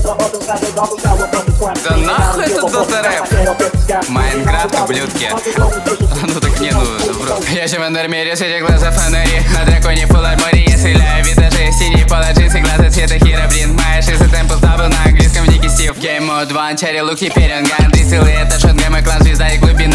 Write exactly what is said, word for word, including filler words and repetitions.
Да нахуй этот дота-рэп? Майнкрафт, ублюдки. Ну так не, ну, бро. Я же в андермире, среди глаза фонари. На драконе фулл армори, я стреляю витажи. Синий пола, джинсы, глаза цвета херобрин. Моя шиза темпл стабл на английском, дикий стив. Гейм мод, ван, черри, лук, теперь он ган. Дистиллы, это шотгам, и клан, звезда и глубина.